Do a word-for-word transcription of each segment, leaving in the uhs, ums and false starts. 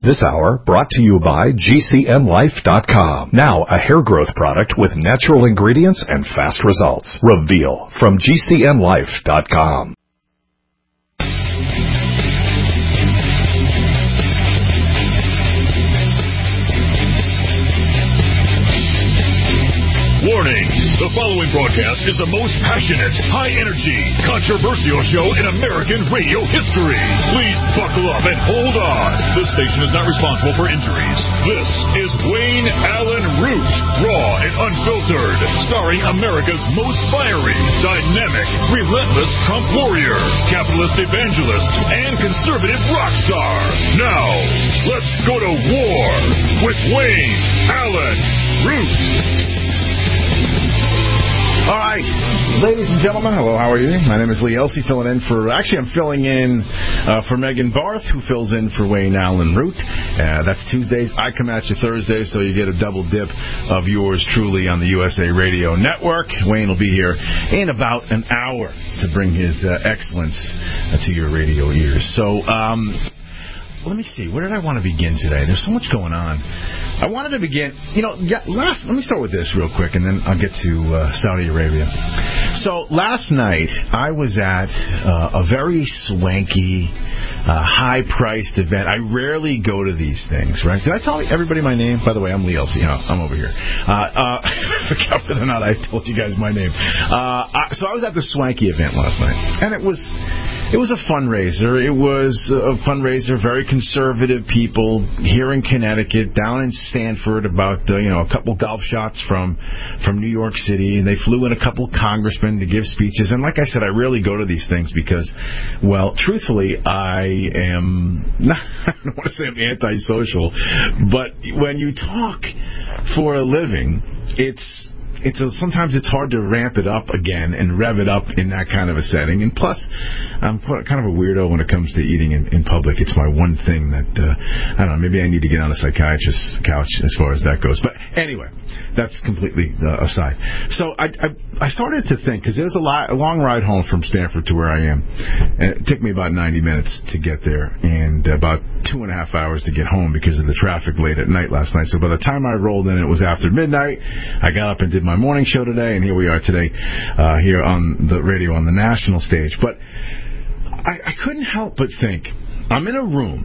This hour brought to you by G C N Life dot com. Now a hair growth product with natural ingredients and fast results. Reveal from G C N Life dot com. Warning, the following broadcast is the most passionate, high-energy, controversial show in American radio history. Please buckle up and hold on. This station is not responsible for injuries. This is Wayne Allen Root, raw and unfiltered, starring America's most fiery, dynamic, relentless Trump warrior, capitalist evangelist, and conservative rock star. Now, let's go to war with Wayne Allen Root. All right, ladies and gentlemen, hello, how are you? My name is Lee Elsey, filling in for, actually I'm filling in uh, for Megan Barth, who fills in for Wayne Allen Root. Uh, that's Tuesdays. I come at you Thursdays, so you get a double dip of yours truly on the U S A Radio Network. Wayne will be here in about an hour to bring his uh, excellence uh, to your radio ears. So, um... let me see. Where did I want to begin today? There's so much going on. I wanted to begin, you know, last, let me start with this real quick, and then I'll get to uh, Saudi Arabia. So last night, I was at uh, a very swanky, uh, high-priced event. I rarely go to these things, right? Did I tell everybody my name? By the way, I'm Lee Elsey. Oh, I'm over here. Uh, uh, I forgot whether or not I told you guys my name. Uh, I, so I was at the swanky event last night, and it was... It was a fundraiser. It was a fundraiser, very conservative people here in Connecticut, down in Stanford, about uh, you know a couple golf shots from from New York City, and they flew in a couple congressmen to give speeches. And like I said, I rarely go to these things because, well, truthfully, I am not, I don't want to say I'm antisocial, but when you talk for a living, it's It's a, sometimes it's hard to ramp it up again and rev it up in that kind of a setting. And plus, I'm kind of a weirdo when it comes to eating in, in public. It's my one thing that, uh, I don't know, maybe I need to get on a psychiatrist's couch as far as that goes. But anyway, that's completely uh, aside. So I, I, I started to think, because there's a, lot, a long ride home from Stanford to where I am. And it took me about ninety minutes to get there and about two and a half hours to get home because of the traffic late at night last night. So by the time I rolled in, it was after midnight. I got up and did my my morning show today, and here we are today uh, here on the radio on the national stage. But I, I couldn't help but think, I'm in a room,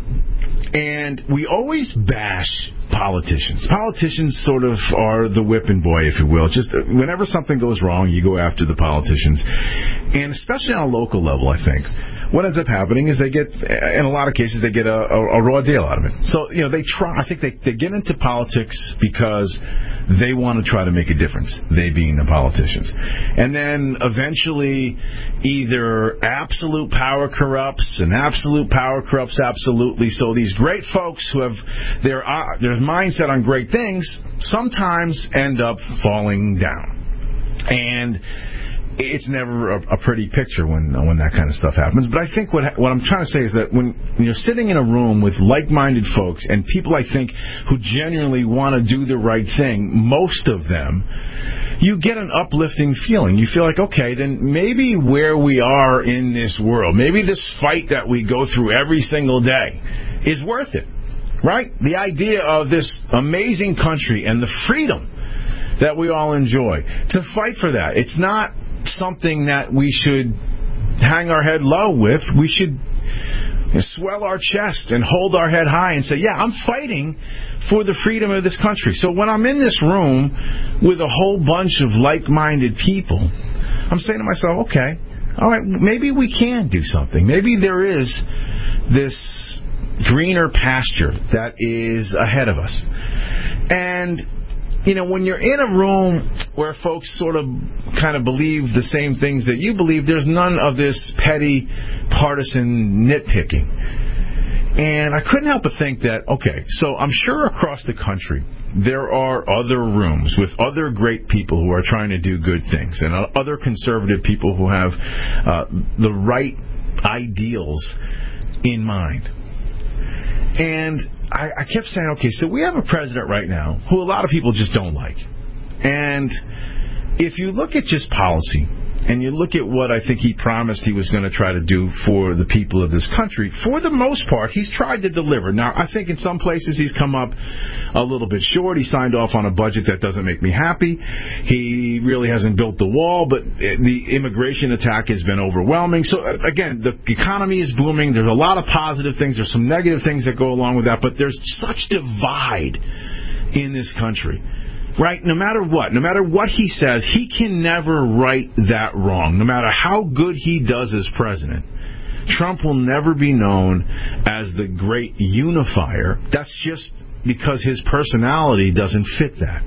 and we always bash politicians. Politicians sort of are the whipping boy, if you will. Just whenever something goes wrong, you go after the politicians. And especially on a local level, I think, what ends up happening is they get, in a lot of cases, they get a, a, a raw deal out of it. So, you know, they try, I think they, they get into politics because they want to try to make a difference, they being the politicians. And then eventually either absolute power corrupts and absolute power corrupts absolutely. So these great folks who have their, uh, their mindset on great things sometimes end up falling down. And it's never a, a pretty picture when when that kind of stuff happens. But I think what what I'm trying to say is that when, when you're sitting in a room with like-minded folks and people, I think, who genuinely want to do the right thing, most of them, you get an uplifting feeling. You feel like, okay, then maybe where we are in this world, maybe this fight that we go through every single day is worth it, right? The idea of this amazing country and the freedom that we all enjoy, to fight for that. It's not something that we should hang our head low with. We should swell our chest and hold our head high and say, yeah, I'm fighting for the freedom of this country. So when I'm in this room with a whole bunch of like-minded people, I'm saying to myself, okay, all right, maybe we can do something. Maybe there is this greener pasture that is ahead of us. And you know, when you're in a room where folks sort of kind of believe the same things that you believe, there's none of this petty partisan nitpicking. And I couldn't help but think that, okay, so I'm sure across the country there are other rooms with other great people who are trying to do good things and other conservative people who have uh, the right ideals in mind. And I, I kept saying, okay, so we have a president right now who a lot of people just don't like. And if you look at just policy, and you look at what I think he promised he was going to try to do for the people of this country, for the most part, he's tried to deliver. Now, I think in some places he's come up a little bit short. He signed off on a budget that doesn't make me happy. He really hasn't built the wall, but the immigration attack has been overwhelming. So, again, the economy is booming. There's a lot of positive things. There's some negative things that go along with that, but there's such divide in this country. Right? No matter what, no matter what he says, he can never right that wrong. No matter how good he does as president, Trump will never be known as the great unifier. That's just because his personality doesn't fit that.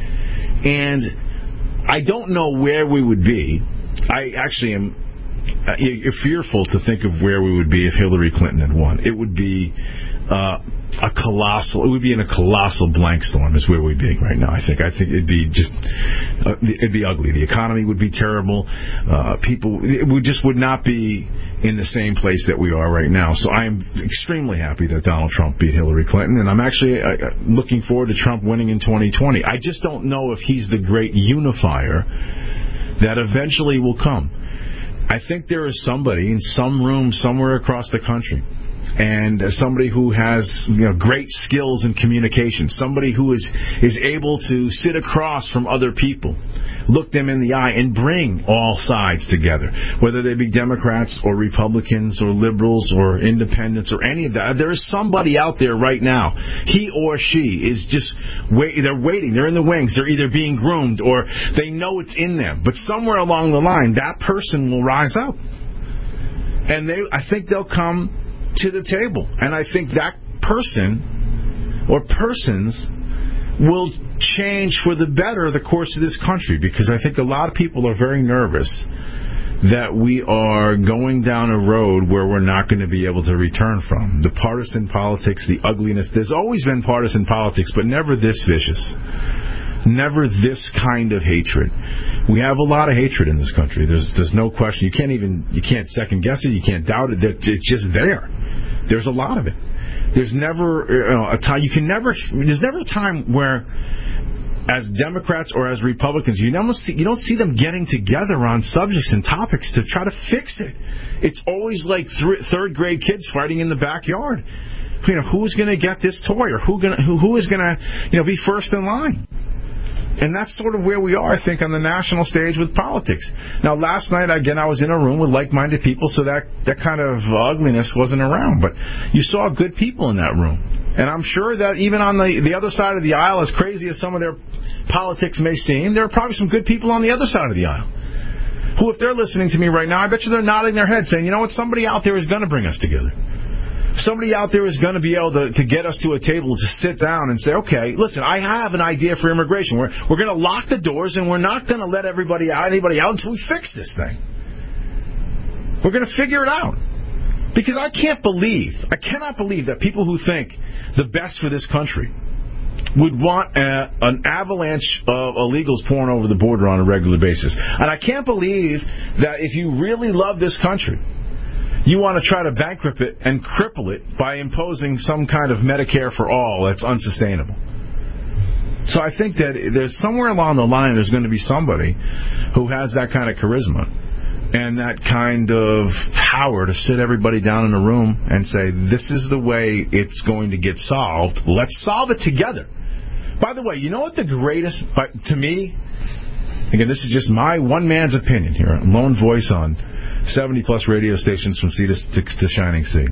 And I don't know where we would be. I actually am uh, fearful to think of where we would be if Hillary Clinton had won. It would be uh, a colossal. It would be in a colossal blank storm. Is where we'd be right now. I think. I think it'd be just. Uh, it'd be ugly. The economy would be terrible. Uh, people. It would just would not be in the same place that we are right now. So I am extremely happy that Donald Trump beat Hillary Clinton, and I'm actually uh, looking forward to Trump winning in twenty twenty. I just don't know if he's the great unifier that eventually will come. I think there is somebody in some room somewhere across the country, and somebody who has, you know, great skills in communication, somebody who is is able to sit across from other people, look them in the eye, and bring all sides together, whether they be Democrats or Republicans or liberals or independents or any of that. There is somebody out there right now. He or she is just wait. They're waiting. They're in the wings. They're either being groomed or they know it's in them. But somewhere along the line, that person will rise up, and they. I think they'll come to the table, and I think that person or persons will change for the better the course of this country, because I think a lot of people are very nervous that we are going down a road where we're not going to be able to return from. The partisan politics, the ugliness. There's always been partisan politics, but never this vicious. Never this kind of hatred. We have a lot of hatred in this country. There's there's no question. You can't even you can't second guess it. You can't doubt it. It's just there. There's a lot of it. There's never you know, a time you can never. There's never a time where, as Democrats or as Republicans, you don't see you don't see them getting together on subjects and topics to try to fix it. It's always like th- third grade kids fighting in the backyard. You know, who's going to get this toy, or who gonna who who is going to you know be first in line? And that's sort of where we are, I think, on the national stage with politics. Now, last night, again, I was in a room with like-minded people, so that, that kind of ugliness wasn't around. But you saw good people in that room. And I'm sure that even on the, the other side of the aisle, as crazy as some of their politics may seem, there are probably some good people on the other side of the aisle who, if they're listening to me right now, I bet you they're nodding their head saying, you know what, somebody out there is going to bring us together. Somebody out there is going to be able to, to get us to a table to sit down and say, okay, listen, I have an idea for immigration. We're we're going to lock the doors, and we're not going to let everybody out, anybody out until we fix this thing. We're going to figure it out. Because I can't believe, I cannot believe that people who think the best for this country would want a, an avalanche of illegals pouring over the border on a regular basis. And I can't believe that if you really love this country, you want to try to bankrupt it and cripple it by imposing some kind of Medicare for all that's unsustainable. So I think that there's somewhere along the line there's going to be somebody who has that kind of charisma and that kind of power to sit everybody down in a room and say, this is the way it's going to get solved. Let's solve it together. By the way, you know what the greatest, to me, again, this is just my one man's opinion here, lone voice on seventy plus radio stations from sea to, to, to shining sea.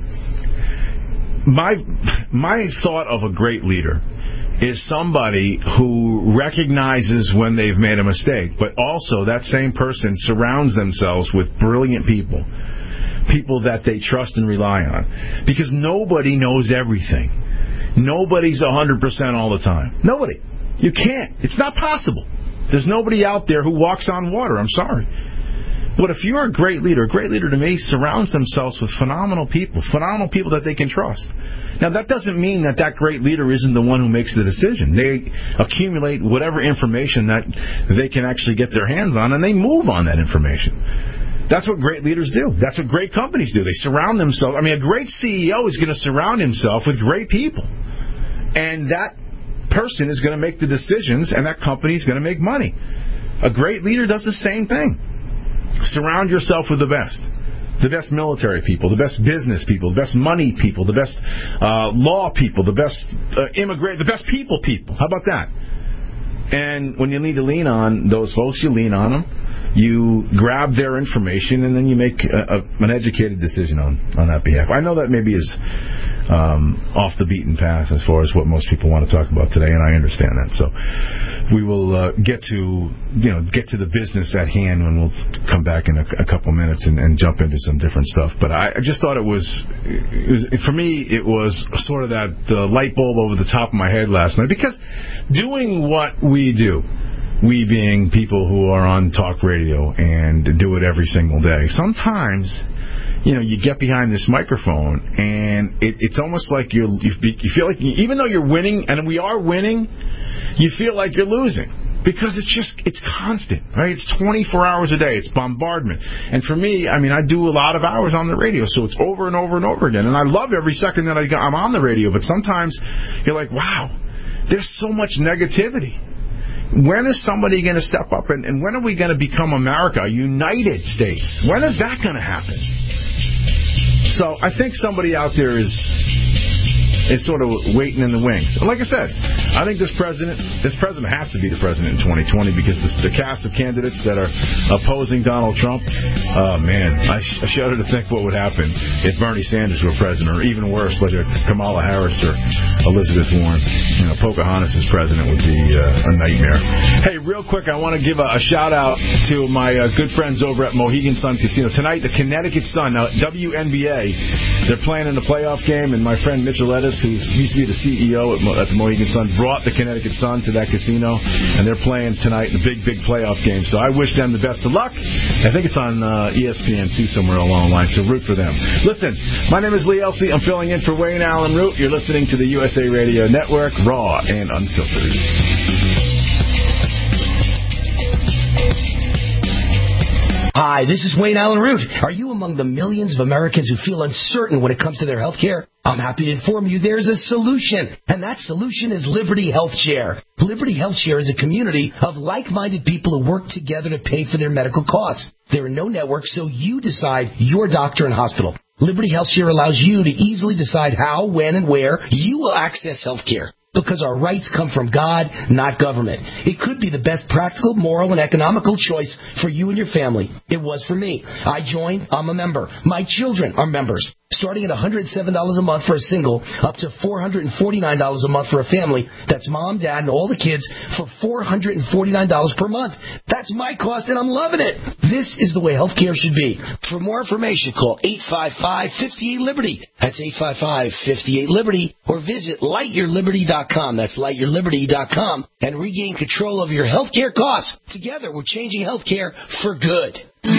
My my thought of a great leader is somebody who recognizes when they've made a mistake, but also that same person surrounds themselves with brilliant people, people that they trust and rely on. Because nobody knows everything. Nobody's one hundred percent all the time. Nobody. You can't. It's not possible. There's nobody out there who walks on water. I'm sorry. But if you're a great leader, a great leader to me surrounds themselves with phenomenal people, phenomenal people that they can trust. Now, that doesn't mean that that great leader isn't the one who makes the decision. They accumulate whatever information that they can actually get their hands on, and they move on that information. That's what great leaders do. That's what great companies do. They surround themselves. I mean, a great C E O is going to surround himself with great people. And that person is going to make the decisions, and that company is going to make money. A great leader does the same thing. surround yourself with the best. The best military people, the best business people, the best money people, the best uh, law people, the best uh, immigrant, the best people people. How about that? And when you need to lean on those folks, you lean on them. You grab their information, and then you make a, a, an educated decision on, on that behalf. I know that maybe is um, off the beaten path as far as what most people want to talk about today, and I understand that. So we will uh, get to you know get to the business at hand when we'll come back in a, a couple minutes and, and jump into some different stuff. But I, I just thought it was, it was for me it was sort of that uh, light bulb over the top of my head last night, because doing what we do, we being people who are on talk radio and do it every single day, sometimes, you know, you get behind this microphone and it, it's almost like you're, you, you feel like, you, even though you're winning, and we are winning, you feel like you're losing. Because it's just, it's constant, right? It's twenty-four hours a day. It's bombardment. And for me, I mean, I do a lot of hours on the radio, so it's over and over and over again. And I love every second that I, I'm on the radio, but sometimes you're like, wow, there's so much negativity. When is somebody going to step up, and, and when are we going to become America, a United States? When is that going to happen? So I think somebody out there is is sort of waiting in the wings. Like I said, I think this president, this president has to be the president in twenty twenty, because the, the cast of candidates that are opposing Donald Trump, oh man, I, sh- I shudder to think what would happen if Bernie Sanders were president, or even worse, like a Kamala Harris or Elizabeth Warren. You know, Pocahontas as president would be uh, a nightmare. Hey, real quick, I want to give a, a shout out to my uh, good friends over at Mohegan Sun Casino. Tonight, the Connecticut Sun, now W N B A, they're playing in the playoff game, and my friend Mitchell Edis, who used to be the C E O at, Mo- at the Mohegan Sun, brought the Connecticut Sun to that casino, and they're playing tonight in the big, big playoff game. So I wish them the best of luck. I think it's on uh, E S P N too, somewhere along the line, so root for them. Listen, my name is Lee Elsey. I'm filling in for Wayne Allen Root. You're listening to the U S A Radio Network, raw and unfiltered. Hi, this is Wayne Allen Root. Are you among the millions of Americans who feel uncertain when it comes to their health care? I'm happy to inform you there's a solution, and that solution is Liberty Health Share. Liberty Health Share is a community of like-minded people who work together to pay for their medical costs. There are no networks, so you decide your doctor and hospital. Liberty Health Share allows you to easily decide how, when, and where you will access health care. Because our rights come from God, not government. It could be the best practical, moral, and economical choice for you and your family. It was for me. I joined. I'm a member. My children are members. Starting at one hundred seven dollars a month for a single, up to four hundred forty-nine dollars a month for a family. That's mom, dad, and all the kids for four hundred forty-nine dollars per month. That's my cost, and I'm loving it. This is the way healthcare should be. For more information, call eight five five, five eight, Liberty. That's eight five five, five eight, Liberty. Or visit light your liberty dot com. That's light your liberty dot com. And regain control of your healthcare costs. Together, we're changing healthcare for good.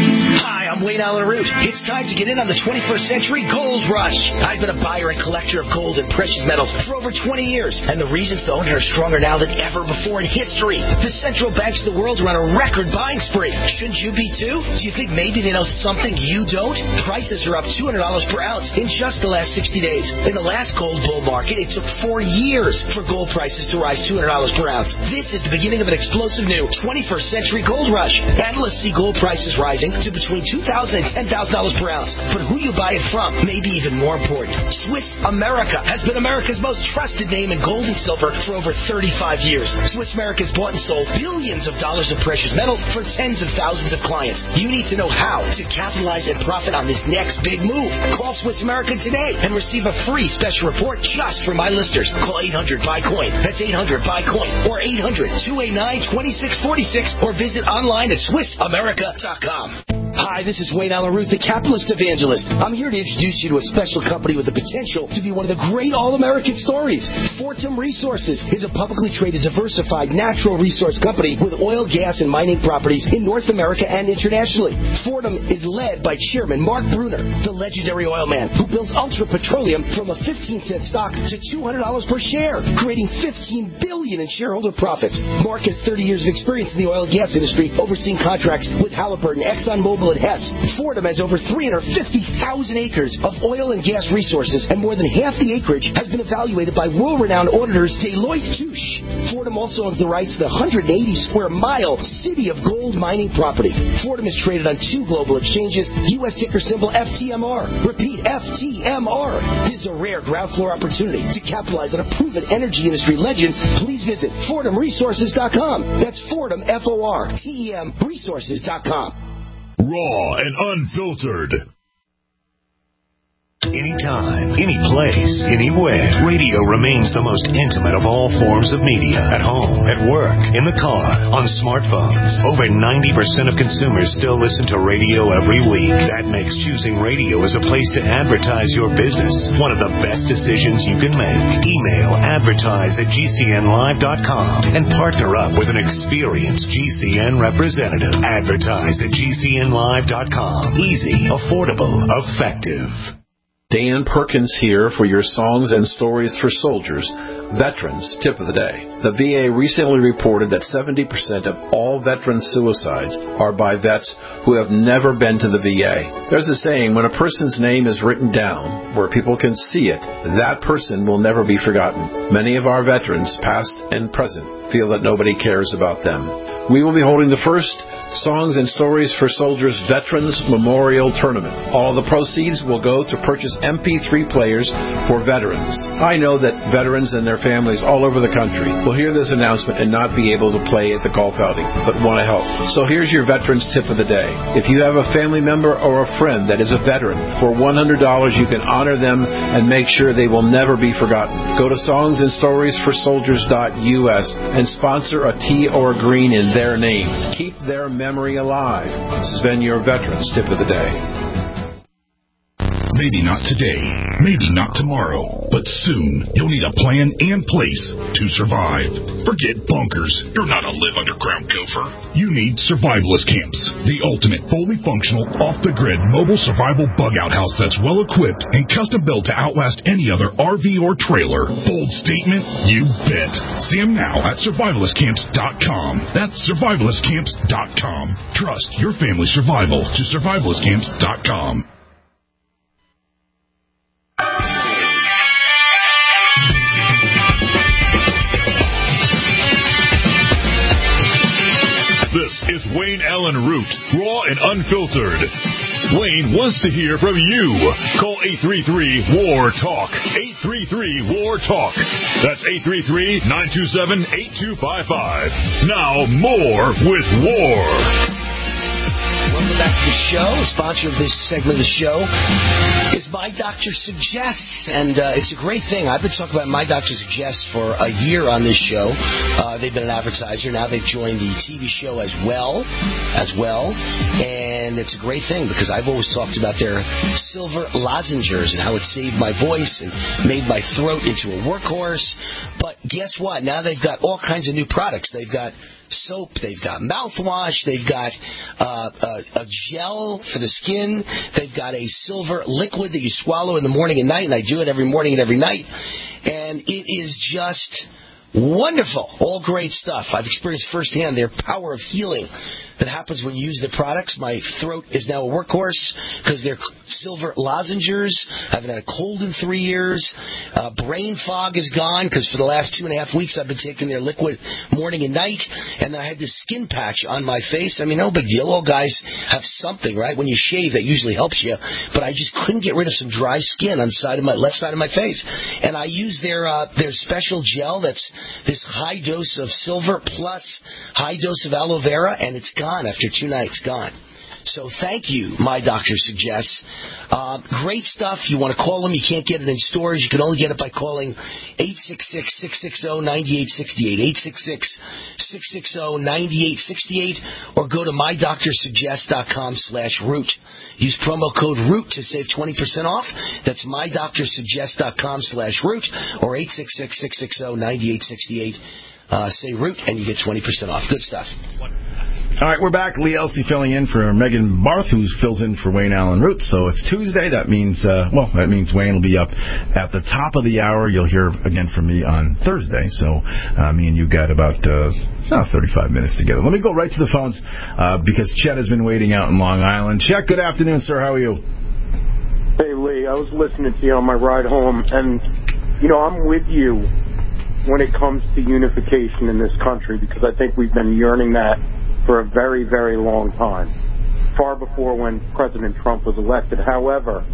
Hi, I'm Wayne Allen Root. It's time to get in on the twenty-first century gold rush. I've been a buyer and collector of gold and precious metals for over twenty years, and the reasons to own it are stronger now than ever before in history. The central banks of the world are on a record buying spree. Shouldn't you be too? Do you think maybe they know something you don't? Prices are up two hundred dollars per ounce in just the last sixty days. In the last gold bull market, it took four years for gold prices to rise two hundred dollars per ounce. This is the beginning of an explosive new twenty-first century gold rush. Analysts see gold prices rising to between two thousand dollars and ten thousand dollars per ounce. But who you buy it from may be even more important. Swiss America has been America's most trusted name in gold and silver for over thirty-five years. Swiss America has bought and sold billions of dollars of precious metals for tens of thousands of clients. You need to know how to capitalize and profit on this next big move. Call Swiss America today and receive a free special report just for my listeners. Call eight hundred buy coin. That's eight hundred buy coin. Or eight hundred, two eight nine, two six four six. Or visit online at swiss america dot com. Hi, this is Wayne Allen Root, the capitalist evangelist. I'm here to introduce you to a special company with the potential to be one of the great all-American stories. Fortum Resources is a publicly traded, diversified natural resource company with oil, gas, and mining properties in North America and internationally. Fortum is led by Chairman Mark Bruner, the legendary oil man who built Ultra Petroleum from a fifteen cent stock to two hundred dollars per share, creating fifteen billion dollars in shareholder profits. Mark has thirty years of experience in the oil and gas industry, overseeing contracts with Halliburton, ExxonMobil, and Hess. Fordham has over three hundred fifty thousand acres of oil and gas resources, and more than half the acreage has been evaluated by world-renowned auditors Deloitte Touche. Fordham also owns the rights to the one hundred eighty square mile City of Gold mining property. Fordham is traded on two global exchanges, U S ticker symbol F T M R. Repeat, F T M R. This is a rare ground floor opportunity to capitalize on a proven energy industry legend. Please visit Fordham Resources dot com. That's Fordham, F O R T E M, Resources dot com. Raw and unfiltered. Anytime, any place, anywhere. Radio remains the most intimate of all forms of media. At home, at work, in the car, on smartphones. Over ninety percent of consumers still listen to radio every week. That makes choosing radio as a place to advertise your business one of the best decisions you can make. Email advertise at G C N live dot com and partner up with an experienced G C N representative. Advertise at G C N live dot com. Easy, affordable, effective. Dan Perkins here for your Songs and Stories for Soldiers Veterans Tip of the Day. The V A recently reported that seventy percent of all veteran suicides are by vets who have never been to the V A. There's a saying, when a person's name is written down where people can see it, that person will never be forgotten. Many of our veterans, past and present, feel that nobody cares about them. We will be holding the first Songs and Stories for Soldiers Veterans Memorial Tournament. All the proceeds will go to purchase M P three players for veterans. I know that veterans and their families all over the country will hear this announcement and not be able to play at the golf outing, but want to help. So here's your Veterans Tip of the Day. If you have a family member or a friend that is a veteran, for one hundred dollars you can honor them and make sure they will never be forgotten. Go to songs and stories for soldiers dot U S and sponsor a tea or a green in their name. Keep their memory alive. This has been your Veterans Tip of the Day. Maybe not today, maybe not tomorrow, but soon you'll need a plan and place to survive. Forget bunkers. You're not a live underground gopher. You need survivalist camps, the ultimate fully functional, off-the-grid mobile survival bug-out house that's well-equipped and custom-built to outlast any other R V or trailer. Bold statement? You bet. See them now at survivalist camps dot com. That's survivalist camps dot com. Trust your family's survival to survivalist camps dot com. This is Wayne Allen Root, raw and unfiltered. Wayne wants to hear from you. Call eight three three, W A R, TALK. eight three three, W A R, TALK. That's eight three three, nine two seven, eight two five five. Now, more with War. Welcome back to the show. The sponsor of this segment of the show is My Doctor Suggests, and uh, it's a great thing. I've been talking about My Doctor Suggests for a year on this show. Uh, they've been an advertiser. Now they've joined the T V show as well, as well, and it's a great thing because I've always talked about their silver lozenges and how it saved my voice and made my throat into a workhorse. But guess what? Now they've got all kinds of new products. They've got soap, they've got mouthwash, they've got uh, a, a gel for the skin, they've got a silver liquid that you swallow in the morning and night, and I do it every morning and every night, and it is just wonderful. All great stuff. I've experienced firsthand their power of healing that happens when you use the products. My throat is now a workhorse because they're silver lozenges. I haven't had a cold in three years. Uh, brain fog is gone because for the last two and a half weeks I've been taking their liquid morning and night. And then I had this skin patch on my face. I mean, no big deal. All guys have something, right? When you shave, that usually helps you. But I just couldn't get rid of some dry skin on the side of my left side of my face. And I use their uh, their special gel that's this high dose of silver plus high dose of aloe vera, and it's gone. After two nights, gone. So thank you, My Doctor Suggests. Uh, great stuff. You want to call them. You can't get it in stores. You can only get it by calling eight six six, six six zero, nine eight six eight, eight six six, six six zero, nine eight six eight, or go to my doctor suggest dot com slash root. Use promo code ROOT to save twenty percent off. That's my doctor suggest dot com slash root, or eight six six, six six zero, nine eight six eight. Uh, say root, and you get twenty percent off. Good stuff. All right, we're back. Lee Elsey filling in for Megan Barth, who fills in for Wayne Allen Root. So it's Tuesday. That means, uh, well, that means Wayne will be up at the top of the hour. You'll hear again from me on Thursday. So uh, me and you got about uh, oh, thirty-five minutes together. Let me go right to the phones uh, because Chet has been waiting out in Long Island. Chet, good afternoon, sir. How are you? Hey, Lee. I was listening to you on my ride home, and, you know, I'm with you when it comes to unification in this country because I think we've been yearning that for a very, very long time, far before when President Trump was elected. However,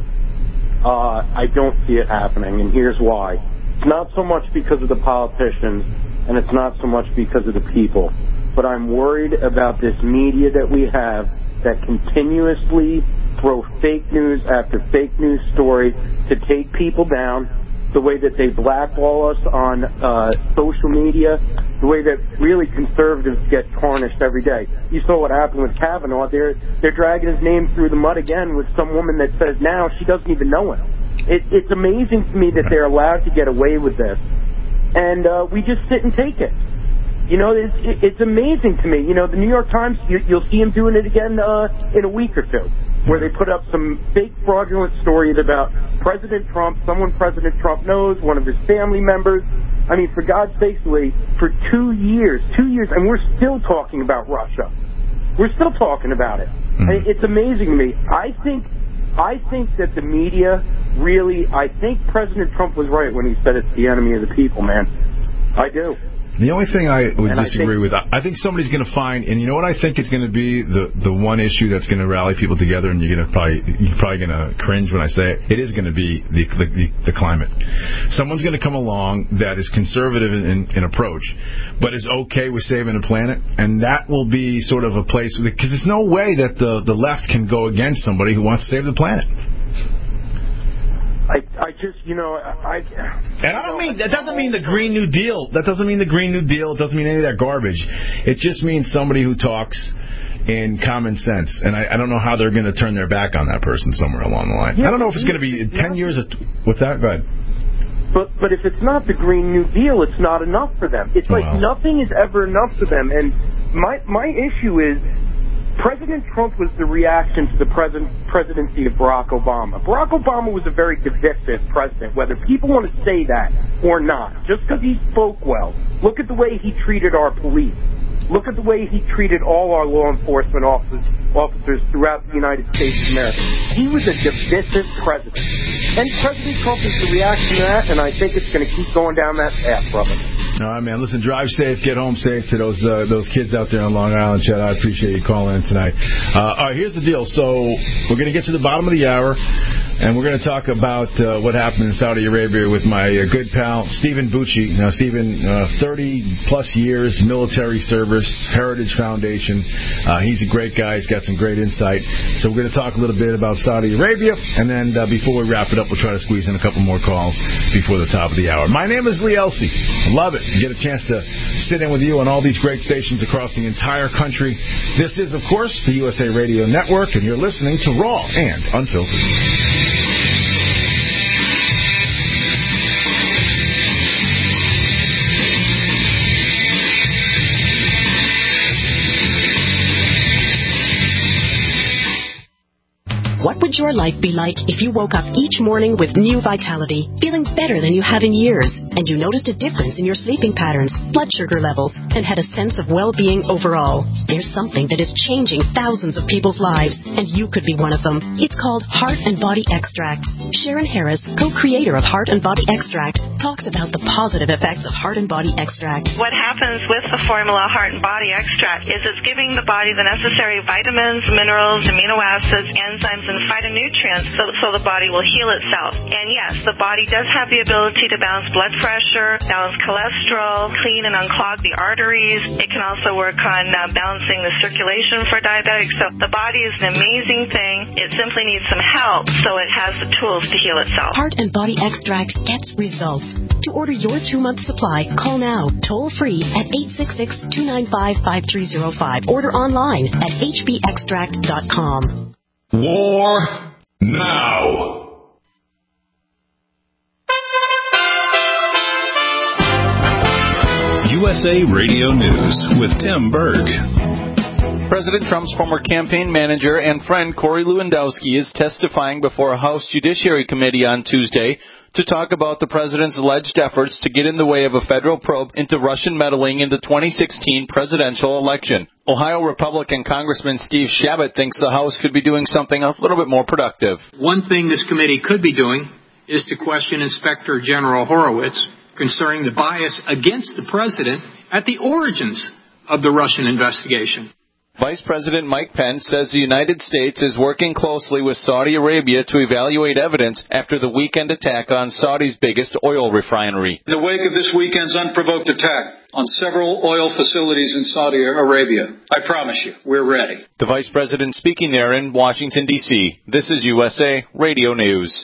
uh, I don't see it happening, and here's why. It's not so much because of the politicians, and it's not so much because of the people, but I'm worried about this media that we have that continuously throw fake news after fake news story to take people down, the way that they blackball us on uh, social media, the way that really conservatives get tarnished every day. You saw what happened with Kavanaugh. They're, they're dragging his name through the mud again with some woman that says now she doesn't even know him. It, it's amazing to me that they're allowed to get away with this. And uh, we just sit and take it. You know, it's, it's amazing to me. You know, the New York Times, you, you'll see him doing it again uh, in a week or two, where they put up some fake fraudulent stories about President Trump, someone President Trump knows, one of his family members. I mean, for God's sakes, Lee, for two years, two years, and we're still talking about Russia. We're still talking about it. Mm. And it's amazing to me. I think, I think that the media really, I think President Trump was right when he said it's the enemy of the people, man. I do. The only thing I would and disagree I think, with, I think somebody's going to find, and you know what I think is going to be the the one issue that's going to rally people together, and you're going to probably you're probably going to cringe when I say it. It is going to be the the, the climate. Someone's going to come along that is conservative in, in, in approach, but is okay with saving the planet, and that will be sort of a place because there's no way that the the left can go against somebody who wants to save the planet. I, I just, you know, I... And I don't mean, that doesn't mean the Green New Deal. That doesn't mean the Green New Deal. It doesn't mean any of that garbage. It just means somebody who talks in common sense. And I, I don't know how they're going to turn their back on that person somewhere along the line. Yeah, I don't know if it's going to be ten years of... What's that? Go ahead. But but if it's not the Green New Deal, it's not enough for them. It's like wow. nothing is ever enough for them. And my my issue is... President Trump was the reaction to the president, presidency of Barack Obama. Barack Obama was a very divisive president, whether people want to say that or not. Just because he spoke well. Look at the way he treated our police. Look at the way he treated all our law enforcement officers, officers throughout the United States of America. He was a divisive president. And President Trump is the reaction to that, and I think it's going to keep going down that path, brother. All right, man. Listen, drive safe, get home safe to those uh, those kids out there on Long Island, Chad. I appreciate you calling in tonight. Uh, all right, here's the deal. So we're going to get to the bottom of the hour, and we're going to talk about uh, what happened in Saudi Arabia with my uh, good pal, Stephen Bucci. Now, Stephen, uh, thirty-plus years, military service, Heritage Foundation. Uh, he's a great guy. He's got some great insight. So we're going to talk a little bit about Saudi Arabia, and then uh, before we wrap it up, we'll try to squeeze in a couple more calls before the top of the hour. My name is Lee Elsey. Love it. Get a chance to sit in with you on all these great stations across the entire country. This is, of course, the U S A Radio Network, and you're listening to Raw and Unfiltered. What would your life be like if you woke up each morning with new vitality, feeling better than you have in years, and you noticed a difference in your sleeping patterns, blood sugar levels, and had a sense of well-being overall? There's something that is changing thousands of people's lives, and you could be one of them. It's called Heart and Body Extract. Sharon Harris, co-creator of Heart and Body Extract, talks about the positive effects of Heart and Body Extract. What happens with the formula Heart and Body Extract is it's giving the body the necessary vitamins, minerals, amino acids, enzymes, and phytonutrients so, so the body will heal itself. And yes, the body does have the ability to balance blood pressure, balance cholesterol, clean and unclog the arteries. It can also work on uh, balancing the circulation for diabetics. So the body is an amazing thing. It simply needs some help so it has the tools to heal itself. Heart and Body Extract gets results. To order your two-month supply, call now, toll-free at eight six six, two nine five, five three zero five. Order online at h b extract dot com. War now. U S A Radio News with Tim Berg. President Trump's former campaign manager and friend Corey Lewandowski is testifying before a House Judiciary Committee on Tuesday to talk about the president's alleged efforts to get in the way of a federal probe into Russian meddling in the twenty sixteen presidential election. Ohio Republican Congressman Steve Chabot thinks the House could be doing something a little bit more productive. One thing this committee could be doing is to question Inspector General Horowitz concerning the bias against the president at the origins of the Russian investigation. Vice President Mike Pence says the United States is working closely with Saudi Arabia to evaluate evidence after the weekend attack on Saudi's biggest oil refinery. In the wake of this weekend's unprovoked attack on several oil facilities in Saudi Arabia, I promise you, we're ready. The Vice President speaking there in Washington, D C This is U S A Radio News.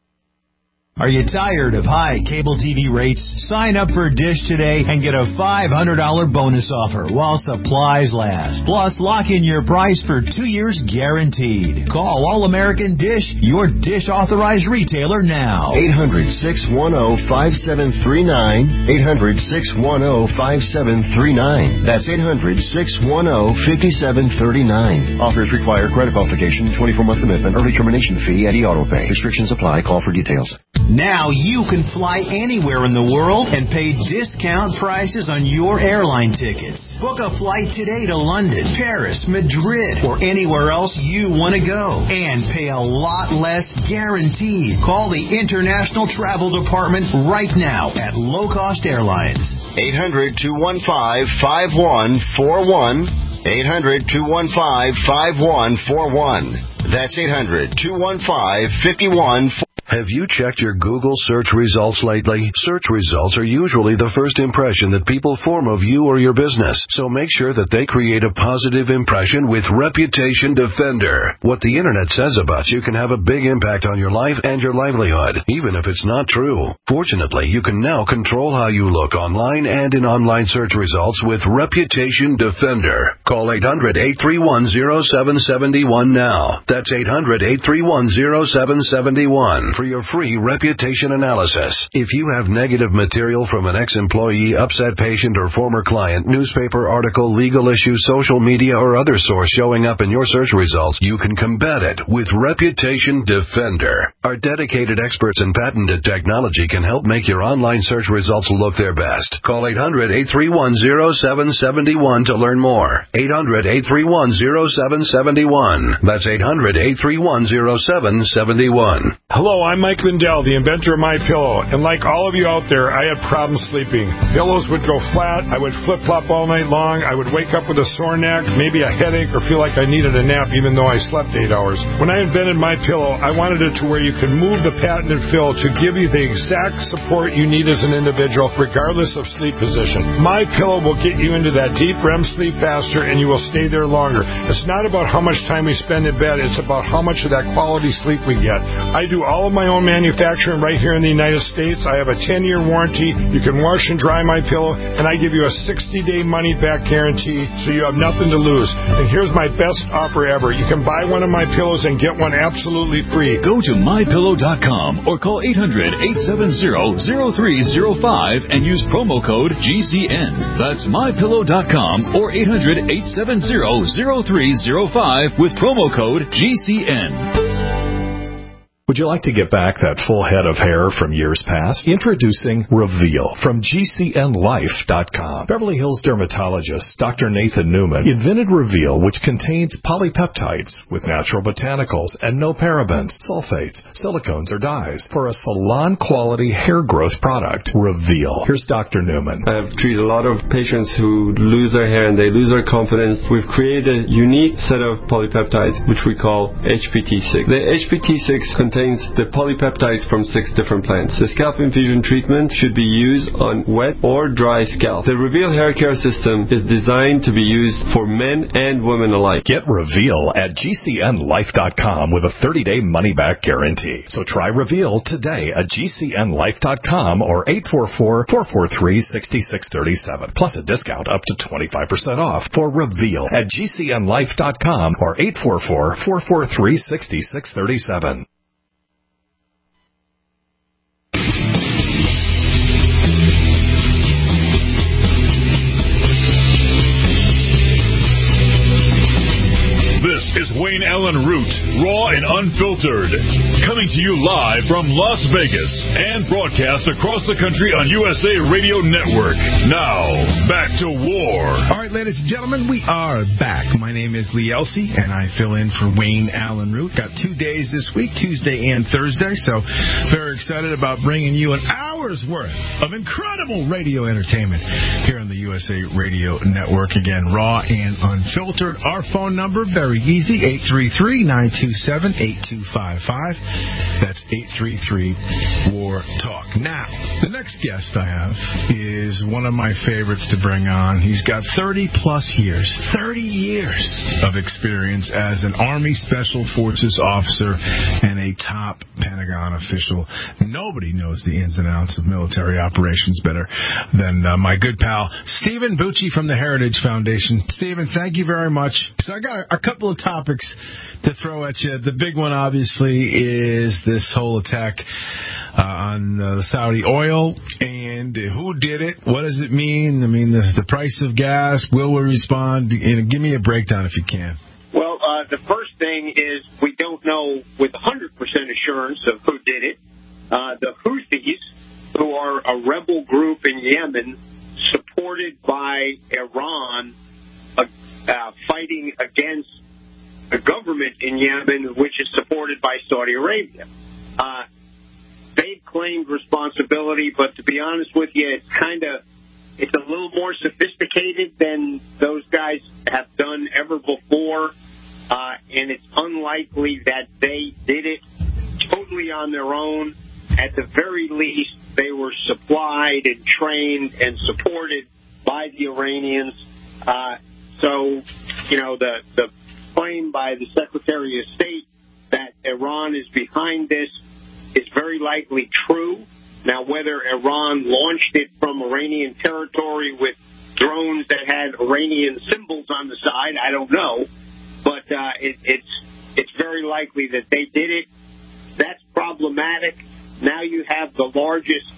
Are you tired of high cable T V rates? Sign up for Dish today and get a five hundred dollars bonus offer while supplies last. Plus, lock in your price for two years guaranteed. Call All-American Dish, your Dish authorized retailer now. eight hundred, six one zero, five seven three nine. eight hundred, six one zero, five seven three nine. That's eight hundred, six one zero, five seven three nine. Offers require credit qualification, twenty-four month commitment, early termination fee, and e-auto pay. Restrictions apply. Call for details. Now you can fly anywhere in the world and pay discount prices on your airline tickets. Book a flight today to London, Paris, Madrid, or anywhere else you want to go. And pay a lot less guaranteed. Call the International Travel Department right now at Low Cost Airlines. eight hundred, two one five, five one four one. eight hundred, two one five, five one four one. That's eight hundred, two one five, five one four one. Have you checked your Google search results lately? Search results are usually the first impression that people form of you or your business, so make sure that they create a positive impression with Reputation Defender. What the internet says about you can have a big impact on your life and your livelihood, even if it's not true. Fortunately, you can now control how you look online and in online search results with Reputation Defender. Call eight hundred, eight three one, zero seven seven one now. That's eight hundred, eight three one, zero seven seven one. For your free reputation analysis. If you have negative material from an ex-employee, upset patient, or former client, newspaper article, legal issue, social media, or other source showing up in your search results, you can combat it with Reputation Defender. Our dedicated experts in patented technology can help make your online search results look their best. Call eight hundred, eight three one, zero seven seven one to learn more. eight hundred, eight three one, zero seven seven one. That's eight hundred, eight three one, zero seven seven one. Hello, I'm Mike Lindell, the inventor of MyPillow, and like all of you out there, I had problems sleeping. Pillows would go flat, I would flip-flop all night long, I would wake up with a sore neck, maybe a headache, or feel like I needed a nap even though I slept eight hours. When I invented MyPillow, I wanted it to where you could move the patented fill to give you the exact support you need as an individual, regardless of sleep position. MyPillow will get you into that deep R E M sleep faster, and you will stay there longer. It's not about how much time we spend in bed, it's about how much of that quality sleep we get. I do all of my own manufacturing right here in the United States. I have a ten-year warranty. You can wash and dry my pillow, and I give you a sixty-day money-back guarantee, so you have nothing to lose. And here's my best offer ever. You can buy one of my pillows and get one absolutely free. Go to my pillow dot com or call eight hundred, eight seven zero, zero three zero five and use promo code G C N. That's my pillow dot com or eight hundred, eight seven zero, zero three zero five with promo code G C N. Would you like to get back that full head of hair from years past? Introducing Reveal from G C N life dot com. Beverly Hills dermatologist Doctor Nathan Newman invented Reveal, which contains polypeptides with natural botanicals and no parabens, sulfates, silicones, or dyes for a salon-quality hair growth product. Reveal. Here's Doctor Newman. I've treated a lot of patients who lose their hair and they lose their confidence. We've created a unique set of polypeptides, which we call H P T six. The H P T six contains the polypeptides from six different plants. The scalp infusion treatment should be used on wet or dry scalp. The Reveal hair care system is designed to be used for men and women alike. Get Reveal at G C N life dot com with a thirty-day money-back guarantee. So try Reveal today at G C N life dot com or eight four four, four four three, six six three seven. Plus a discount up to twenty-five percent off for Reveal at G C N life dot com or eight four four, four four three, six six three seven. Wayne Allen Root, raw and unfiltered. Coming to you live from Las Vegas and broadcast across the country on U S A Radio Network. Now, back to war. All right, ladies and gentlemen, we are back. My name is Lee Elsey, and I fill in for Wayne Allen Root. Got two days this week, Tuesday and Thursday, so very excited about bringing you an hour's worth of incredible radio entertainment here on the U S A Radio Network. Again, raw and unfiltered. Our phone number, very easy, eight three three, nine two seven, eight two five five. That's eight three three, war talk. Now, the next guest I have is one of my favorites to bring on. He's got thirty plus years, thirty years of experience as an Army Special Forces officer and a top Pentagon official. Nobody knows the ins and outs of military operations better than uh, my good pal, Stephen Bucci from the Heritage Foundation. Stephen, thank you very much. So I got a couple of topics to throw at you. The big one, obviously, is this whole attack uh, on uh, the Saudi oil, and who did it? What does it mean? I mean, the, the price of gas. Will we respond? You know, give me a breakdown if you can. Well, uh, the first thing is we don't know with one hundred percent assurance of who did it. Uh, the Houthis, who are a rebel group in Yemen, supported by Iran, uh, uh, fighting against a government in Yemen, which is supported by Saudi Arabia. Uh, they've claimed responsibility, but to be honest with you, it's kind of it's a little more sophisticated than those guys have done ever before, uh, and it's unlikely that they did it totally on their own. At the very least, they were supplied and trained and supported by the Iranians. Uh, so, you know, the, the claim by the Secretary of State that Iran is behind this is very likely true. Now, whether Iran launched it from Iranian territory with drones that had Iranian symbols on the side, I don't know. But uh, it, it's it's very likely that they did it. That's problematic. Now you have the largest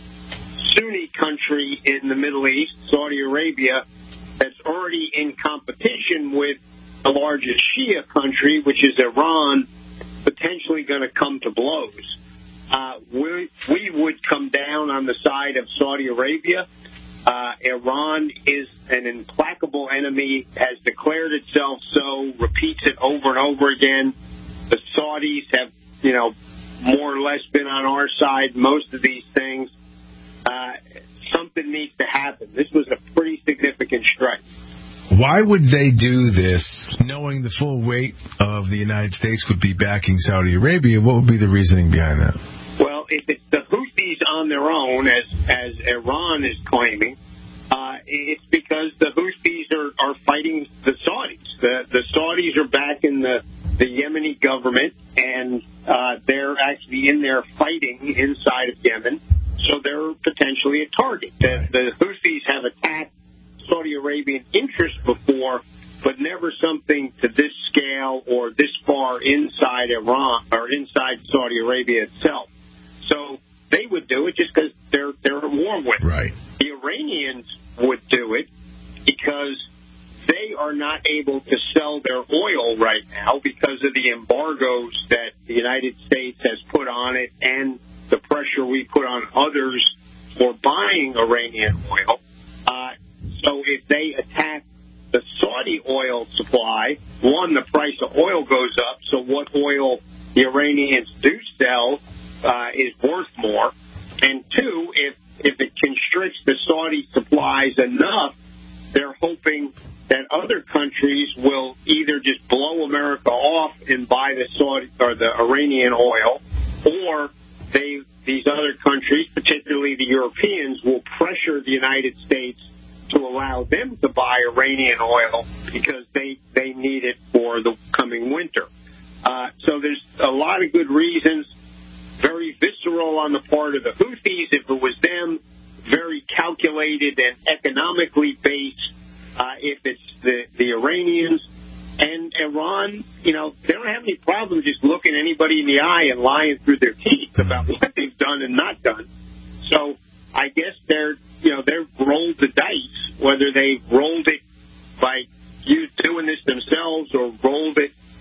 Sunni country in the Middle East, Saudi Arabia, that's already in competition with the largest Shia country, which is Iran, potentially going to come to blows. Uh, we, we would come down on the side of Saudi Arabia. Uh, Iran is an implacable enemy, has declared itself so, repeats it over and over again. The Saudis have, you know, more or less been on our side, most of these things. Uh, something needs to happen. This was a pretty significant strike. Why would they do this, knowing the full weight of the United States would be backing Saudi Arabia? What would be the reasoning behind that? Well, if it's the Houthis on their own, as as Iran is claiming, uh, it's because the Houthis are, are fighting the Saudis. The, the Saudis are backing the, the Yemeni government, and uh, they're actually in there fighting inside of Yemen, so they're potentially a target. The, the Houthis have attacked Saudi Arabian interests before, but never something to this scale or this far inside Iran or inside Saudi Arabia itself. So they would do it just because they're they're at war with. Right. The Iranians would do it because they are not able to sell their oil right now because of the embargoes that the United States has put on it and the pressure we put on others for buying Iranian oil. Uh, so if they attack the Saudi oil supply, one, the price of oil goes up, so what oil the Iranians do sell uh, is worth more. And two, if, if it constricts the Saudi supplies enough, they're hoping that other countries will either just blow America off and buy the Saudi or the Iranian oil, or they these other countries, particularly the Europeans, will pressure the United States to allow them to buy Iranian oil because they, they need it for the coming winter. Uh, so there's a lot of good reasons, very visceral on the part of the Houthis. If it was them, very calculated and economically based. Uh, if it's the, the Iranians. And Iran, you know, they don't have any problem just looking anybody in the eye and lying through their teeth about what they've done and not done. So I guess they're, you know, they've rolled the dice, whether they rolled it by you doing this themselves or rolled it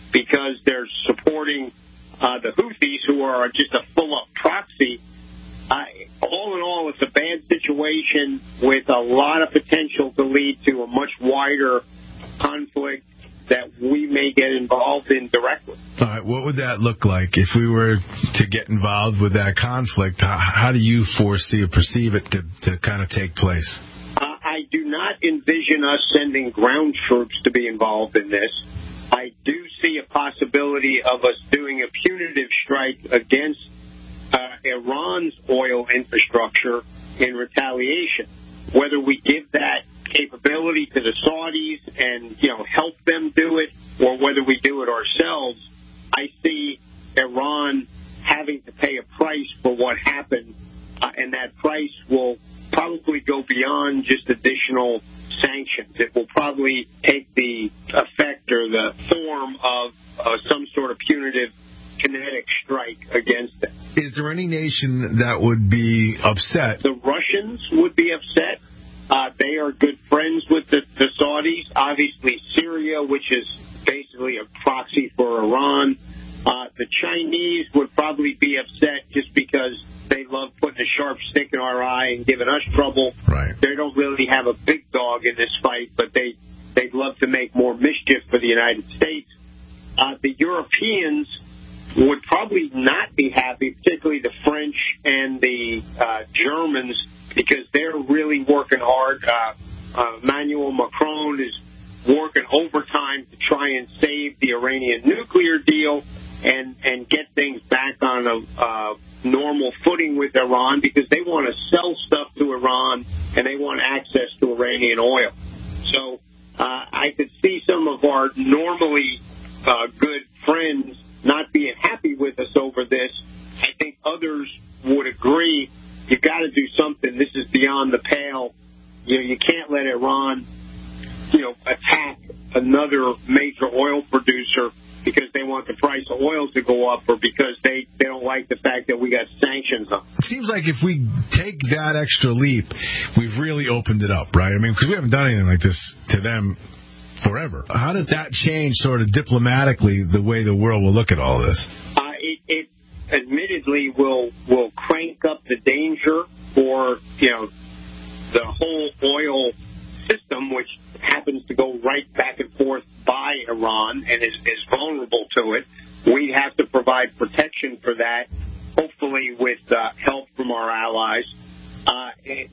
because they're supporting uh, the Houthis, who are just a full-up proxy. Uh, all in all, it's a bad situation with a lot of potential to lead to a much wider conflict that we may get involved in directly. All right, what would that look like if we were to get involved with that conflict? How, how do you foresee or perceive it to, to kind of take place? Uh, I do not envision us sending ground troops to be involved in this. I do see a possibility of us doing a punitive strike against uh, Iran's oil infrastructure in retaliation. Whether we give that capability to the Saudis and, you know, help them do it, or whether we do it ourselves, I see Iran having to pay a price for what happened, uh, and that price will probably go beyond just additional sanctions. It will probably take the effect or the form of uh, some sort of punitive kinetic strike against them. Is there any nation that would be upset? The Russians would be upset. Uh, they are good friends with the, the Saudis. Obviously, Syria, which is basically a proxy for Iran. Uh, the Chinese would probably be upset just because they love putting a sharp stick in our eye and giving us trouble. Right. They don't really have a big dog in this fight, but they, they'd love to make more mischief for the United States. Uh, the Europeans would probably not be happy, particularly the French and the uh, Germans, because they're really working hard. Uh, uh, Emmanuel Macron is working overtime to try and save the Iranian nuclear deal and, and get things back on a uh, normal footing with Iran, because they want to sell stuff to Iran and they want access to Iranian oil. So uh, I could see some of our normally uh, good friends not being happy with us over this. I think others would agree. You've got to do something. This is beyond the pale. You know, you can't let Iran, you know, attack another major oil producer because they want the price of oil to go up, or because they, they don't like the fact that we got sanctions on. It seems like if we take that extra leap, we've really opened it up, right? I mean, because we haven't done anything like this to them forever. How does that change sort of diplomatically the way the world will look at all this? Uh, it, it admittedly will will crank up the danger for, you know, the whole oil system, which happens to go right back and forth by Iran and is, is vulnerable to it. We have to provide protection for that, hopefully with uh, help from our allies. Uh,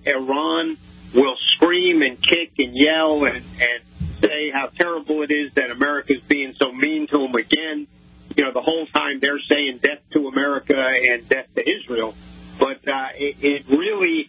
Iran will scream and kick and yell and, and say how terrible it is that America's being so mean to them again. You know, the whole time they're saying death to America and death to Israel. But uh, it, it really,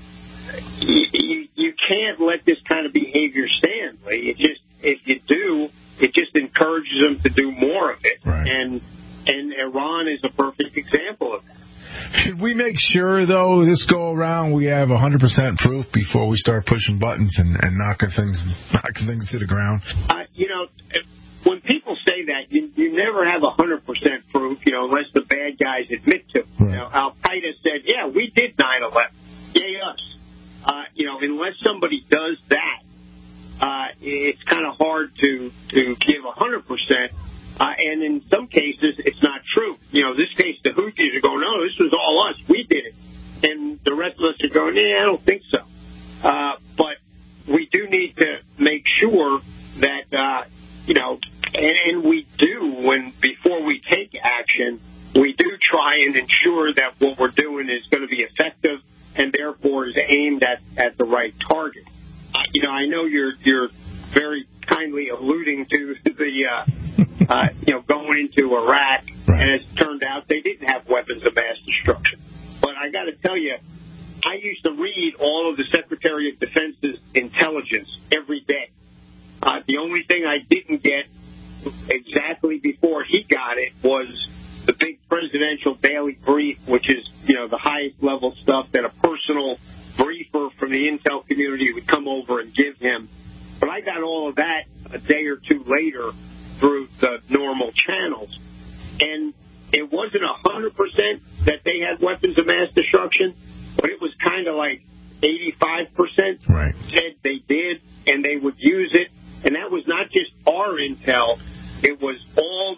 you, you can't let this kind of behavior stand, Lee. It just, if you do, it just encourages them to do more of it. Right. And and Iran is a perfect example of that. Should we make sure, though, this go around we have one hundred percent proof before we start pushing buttons and, and knocking things knocking things to the ground? Uh, you know, when people say that, you, you never have one hundred percent proof, you know, unless the bad guys admit to it. Right. You know, Al-Qaeda said, yeah, we did nine eleven. Yay, us. Uh, you know, unless somebody does that, uh, it's kind of hard to, to give one hundred percent. Uh, and in some cases, it's not true. You know, this case, the Houthis are going, no, this was all us. We did it. And the rest of us are going, yeah, I don't think so. Uh, but we do need to make sure that, uh, you know, and, and we do, when before we take action, we do try and ensure that what we're doing is going to be effective and therefore is aimed at, at the right target. Uh, you know, I know you're you're very kindly alluding to the, uh, uh, you know, going into Iraq, right. And as it turned out, they didn't have weapons of mass destruction. But I got to tell you, I used to read all of the Secretary of Defense's intelligence every day. Uh, the only thing I didn't get exactly before he got it was the big presidential daily brief, which is, you know, the highest level stuff that a personal briefer from the intel community would come over and give him. But I got all of that a day or two later through the normal channels. And it wasn't one hundred percent that they had weapons of mass destruction, but it was kind of like eighty-five percent right. said they did and they would use it. And that was not just our intel. It was all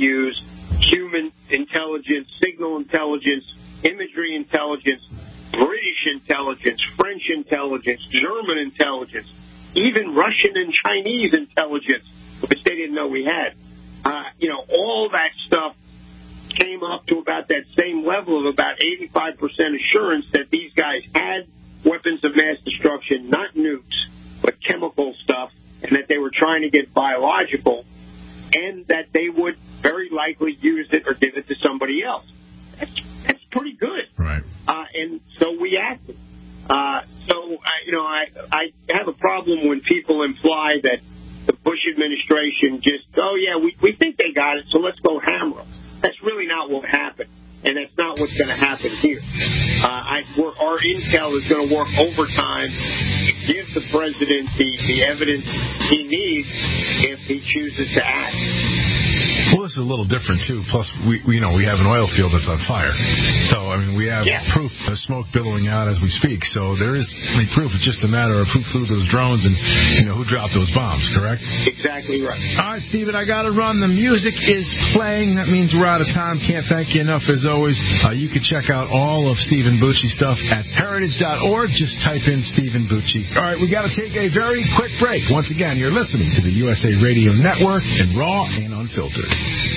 use human intelligence, signal intelligence, imagery intelligence, British intelligence, French intelligence, German intelligence, even Russian and Chinese intelligence, which they didn't know we had. Uh, you know, all that stuff came up to about that same level of about eighty-five percent assurance that these guys had weapons of mass destruction, not nukes, but chemical stuff, and that they were trying to get biological, and that they would very likely use it or give it to somebody else. That's, that's pretty good. Right. Uh, and so we acted. Uh, so, I, you know, I, I have a problem when people imply that the Bush administration just, oh, yeah, we, we think they got it, so let's go hammer them. That's really not what happened, and that's not what's going to happen here. Uh, I, we're, our intel is going to work overtime to give the president the, the evidence he needs if he chooses to act. Well, this is a little different, too. Plus, we, we you know, we have an oil field that's on fire. So, I mean, we have yeah. proof of smoke billowing out as we speak. So there is I mean, proof. It's just a matter of who flew those drones and, you know, who dropped those bombs, correct? Exactly right. All right, Stephen, I got to run. The music is playing. That means we're out of time. Can't thank you enough, as always. Uh, you can check out all of Stephen Bucci's stuff at heritage dot org. Just type in Stephen Bucci. All right, we got to take a very quick break. Once again, you're listening to the U S A Radio Network and Raw and Unfiltered.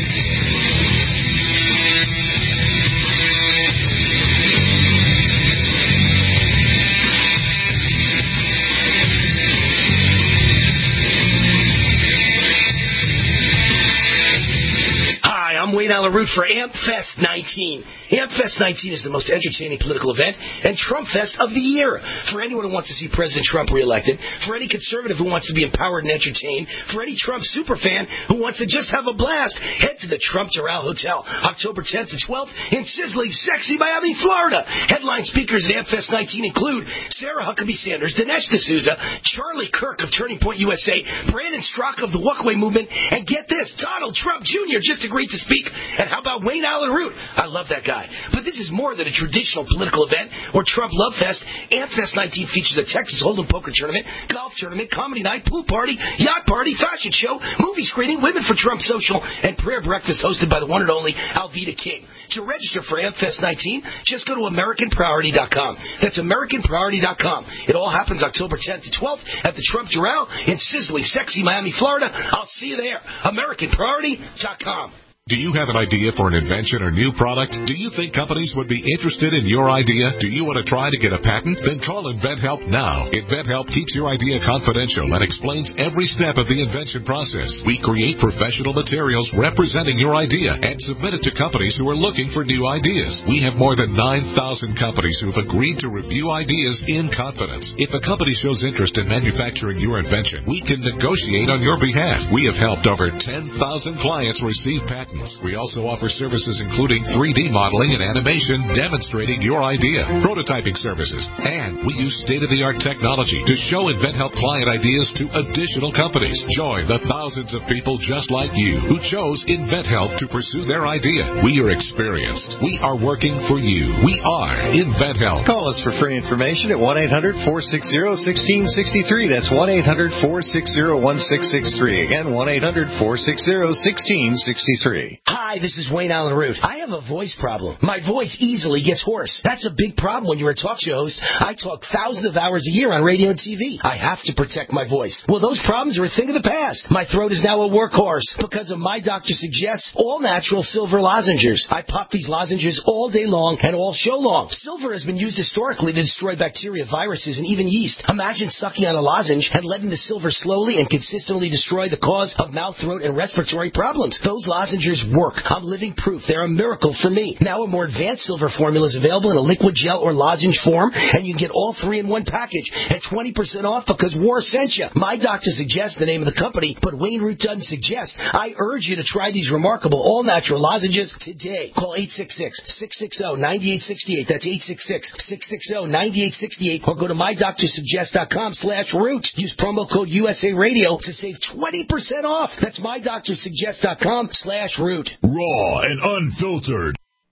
I'm Wayne Allen Root for AmpFest nineteen. AmpFest nineteen is the most entertaining political event and Trump Fest of the year. For anyone who wants to see President Trump reelected, for any conservative who wants to be empowered and entertained, for any Trump superfan who wants to just have a blast, head to the Trump Doral Hotel, October tenth to twelfth in sizzling, sexy Miami, Florida. Headline speakers at AmpFest nineteen include Sarah Huckabee Sanders, Dinesh D'Souza, Charlie Kirk of Turning Point U S A, Brandon Strzok of the Walkaway Movement, and get this, Donald Trump Junior just agreed to speak. And how about Wayne Allen Root? I love that guy. But this is more than a traditional political event or Trump Love Fest. AmpFest nineteen features a Texas Hold'em poker tournament, golf tournament, comedy night, pool party, yacht party, fashion show, movie screening, Women for Trump social, and prayer breakfast hosted by the one and only Alveda King. To register for AmpFest nineteen, just go to American Priority dot com. That's American Priority dot com. It all happens October tenth to twelfth at the Trump Doral in sizzling, sexy Miami, Florida. I'll see you there. American Priority dot com. Do you have an idea for an invention or new product? Do you think companies would be interested in your idea? Do you want to try to get a patent? Then call InventHelp now. InventHelp keeps your idea confidential and explains every step of the invention process. We create professional materials representing your idea and submit it to companies who are looking for new ideas. We have more than nine thousand companies who have agreed to review ideas in confidence. If a company shows interest in manufacturing your invention, we can negotiate on your behalf. We have helped over ten thousand clients receive patents. We also offer services including three D modeling and animation demonstrating your idea, prototyping services, and we use state-of-the-art technology to show InventHelp client ideas to additional companies. Join the thousands of people just like you who chose InventHelp to pursue their idea. We are experienced. We are working for you. We are InventHelp. Call us for free information at one eight hundred, four six zero, one six six three. That's one eight hundred, four six zero, one six six three. Again, one eight hundred, four six zero, one six six three. Hi, this is Wayne Allen Root. I have a voice problem. My voice easily gets hoarse. That's a big problem when you're a talk show host. I talk thousands of hours a year on radio and T V. I have to protect my voice. Well, those problems are a thing of the past. My throat is now a workhorse because of My Doctor Suggests all-natural silver lozenges. I pop these lozenges all day long and all show long. Silver has been used historically to destroy bacteria, viruses, and even yeast. Imagine sucking on a lozenge and letting the silver slowly and consistently destroy the cause of mouth, throat, and respiratory problems. Those lozenges work. I'm living proof. They're a miracle for me. Now a more advanced silver formula is available in a liquid gel or lozenge form, and you can get all three in one package at twenty percent off because War sent you. My Doctor Suggests the name of the company, but Wayne Root doesn't suggest. I urge you to try these remarkable all-natural lozenges today. Call eight six six, six six zero, nine eight six eight. That's eight six six, six six zero, nine eight six eight. Or go to my doctor suggest dot com slash root. Use promo code U S A Radio to save twenty percent off. That's my doctor suggest dot com slash root. Raw and unfiltered.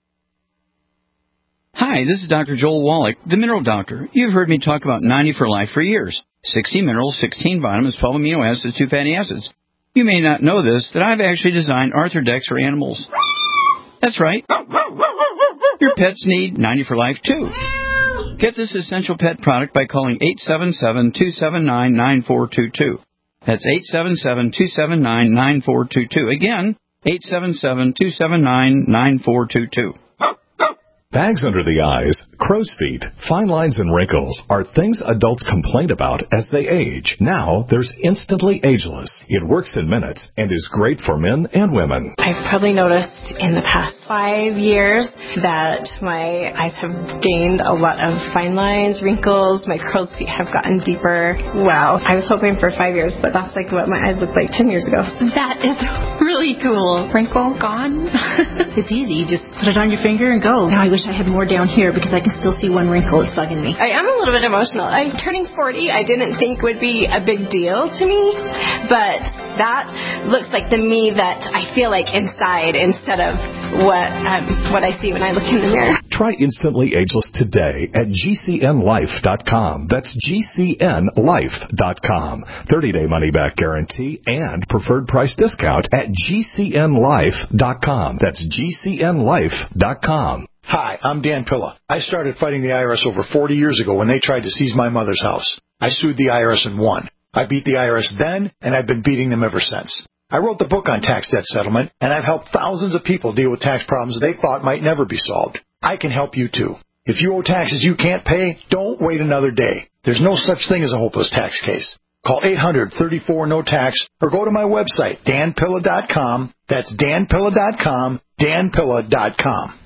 Hi, this is Doctor Joel Wallach, the Mineral Doctor. You've heard me talk about ninety for Life for years. sixty minerals, sixteen vitamins, twelve amino acids, two fatty acids. You may not know this, that I've actually designed Arthrodex for animals. That's right. Your pets need ninety for life, too. Get this essential pet product by calling eight seven seven, two seven nine, nine four two two. That's eight seven seven, two seven nine, nine four two two. Again, eight seven seven, two seven nine, nine four two two. Bags under the eyes, crow's feet, fine lines and wrinkles are things adults complain about as they age. Now, there's Instantly Ageless. It works in minutes and is great for men and women. I've probably noticed in the past five years that my eyes have gained a lot of fine lines, wrinkles, my crow's feet have gotten deeper. Wow. I was hoping for five years, but that's like what my eyes looked like ten years ago. That is really cool. Wrinkle gone? It's easy. You just put it on your finger and go. Now I wish I had more down here because I can still see one wrinkle. It's bugging me. I am a little bit emotional. I'm turning forty. I didn't think would be a big deal to me, but that looks like the me that I feel like inside instead of what um, what I see when I look in the mirror. Try Instantly Ageless today at G C N life dot com. That's G C N life dot com. thirty-day money-back guarantee and preferred price discount at G C N life dot com. That's G C N life dot com. Hi, I'm Dan Pilla. I started fighting the I R S over forty years ago when they tried to seize my mother's house. I sued the I R S and won. I beat the I R S then, and I've been beating them ever since. I wrote the book on tax debt settlement, and I've helped thousands of people deal with tax problems they thought might never be solved. I can help you, too. If you owe taxes you can't pay, don't wait another day. There's no such thing as a hopeless tax case. Call eight hundred, thirty-four, no tax or go to my website, dan pilla dot com. That's dan pilla dot com, dan pilla dot com.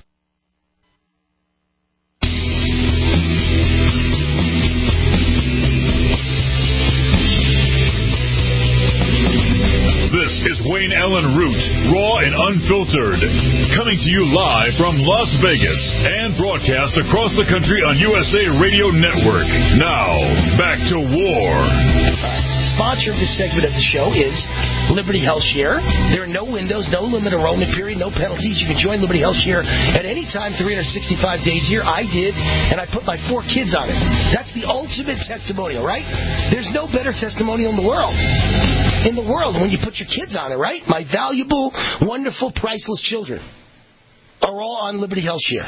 This is Wayne Allen Root, raw and unfiltered, coming to you live from Las Vegas and broadcast across the country on U S A Radio Network. Now, back to war. Sponsor of this segment of the show is Liberty Health Share. There are no windows, no limit enrollment period, no penalties. You can join Liberty Health Share at any time, three hundred sixty-five days a year. I did, and I put my four kids on it. That's the ultimate testimonial, right? There's no better testimonial in the world. In the world, when you put your kids on it, right? My valuable, wonderful, priceless children are all on Liberty Health Share.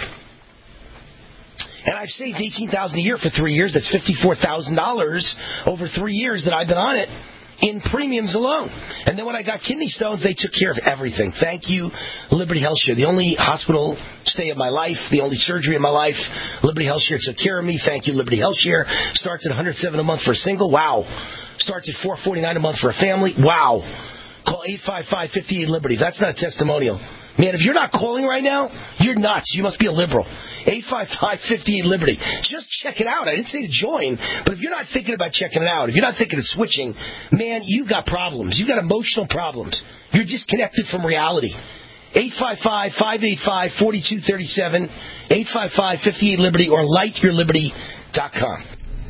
And I've saved eighteen thousand dollars a year for three years. That's fifty-four thousand dollars over three years that I've been on it in premiums alone. And then when I got kidney stones, they took care of everything. Thank you, Liberty Health Share. The only hospital stay of my life, the only surgery of my life, Liberty Health Share took care of me. Thank you, Liberty Health Share. Starts at one hundred seven dollars a month for a single. Wow. Starts at four hundred forty-nine dollars a month for a family. Wow. Call eight five five, five eight, Liberty. That's not a testimonial. Man, if you're not calling right now, you're nuts. You must be a liberal. eight five five, five eight, Liberty. Just check it out. I didn't say to join, but if you're not thinking about checking it out, if you're not thinking of switching, man, you've got problems. You've got emotional problems. You're disconnected from reality. eight five five, five eight five, four two three seven, eight five five, five eight, Liberty, or light your liberty dot com.